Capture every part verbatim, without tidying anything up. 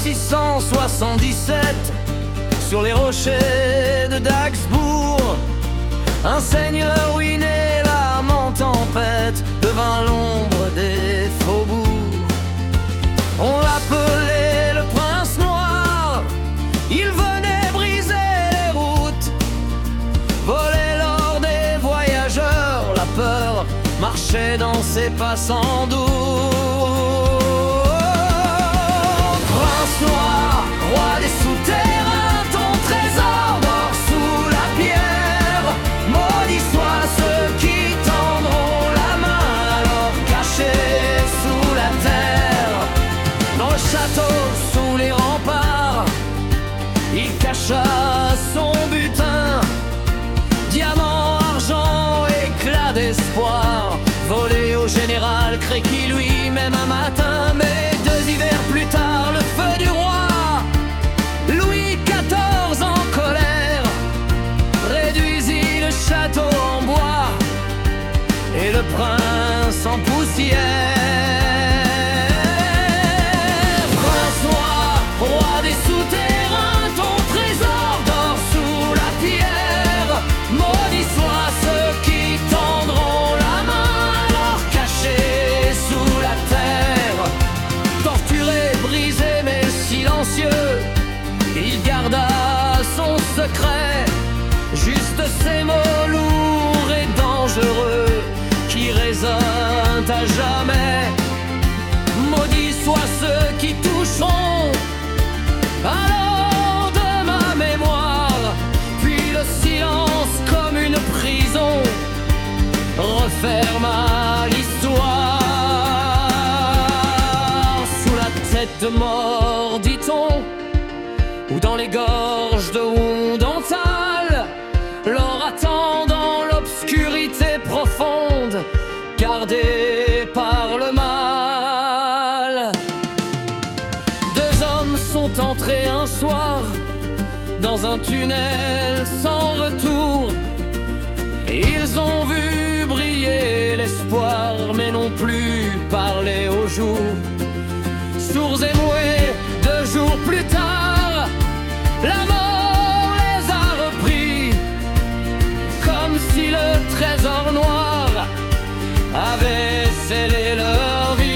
six cent soixante-dix-sept, sur les rochers de Daxbourg, un seigneur ruiné, l'âme en tempête, devint l'ombre des faubourgs. On l'appelait le prince noir, il venait briser les routes, voler l'or des voyageurs, la peur marchait dans ses pas sans doute. Prince noir, roi des souterrains, ton trésor dort sous la pierre. Maudits soient ceux qui tendront la main alors cachés sous la terre. Dans le château, sous les remparts, il cacha son butin, diamants, argent, éclat d'espoir, volé au général Créqui lui-même un matin. Mais deux hivers plus tard, le feu du roi, Louis quatorze en colère, réduisit le château en bois et le prince en poussière. Prince noir, roi des souterrains, ton trésor dort sous la pierre. Maudits soient ceux qui tendront la main alors cachés sous la terre. Torturé, brisé mais silencieux, il garda son secret, juste ces mots lourds et dangereux qui résonnent à jamais. Maudits soient ceux qui toucheront alors de ma mémoire, puis le silence comme une prison referma l'histoire. Sous la tête de mort, dit-on, ou dans les gorges de Wondental, l'or attend dans l'obscurité profonde, gardée par le mal. Deux hommes sont entrés un soir dans un tunnel sans retour. Ils ont vu briller l'espoir, mais n'ont plus parlé au jour. Sourds et muets, deux jours plus tard, la mort les a repris, comme si le trésor noir avait scellé leur vie.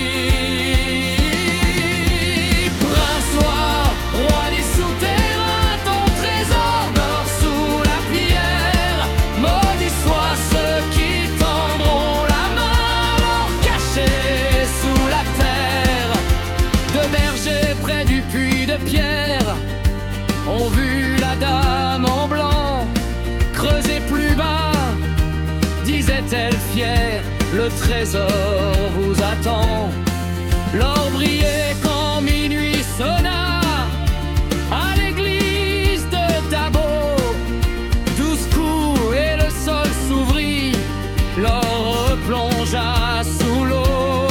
Prince noir, roi des souterrains, ton trésor dort sous la pierre. Maudits soient ceux qui tendront la main alors cachés sous la terre. Deux bergers près du puits de pierre ont vu la dame en blanc creuser plus bas, disait-elle fière, le trésor vous attend. L'or brillait quand minuit sonna à l'église de Dabo. Douze coups et le sol s'ouvrit, l'or replongea sous l'eau.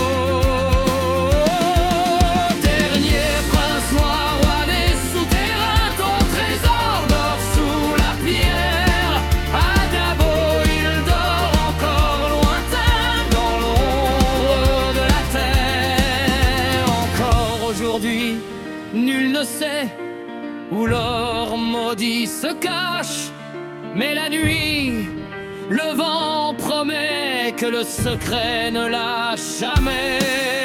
Dernier prince noir, roi des souterrains, ton trésor dort sous la pierre. À Dabo, il dort encore lointain dans l'ombre de la terre. Encore aujourd'hui, nul ne sait où l'or maudit se cache, mais la nuit, le vent promet que le secret ne lâche jamais.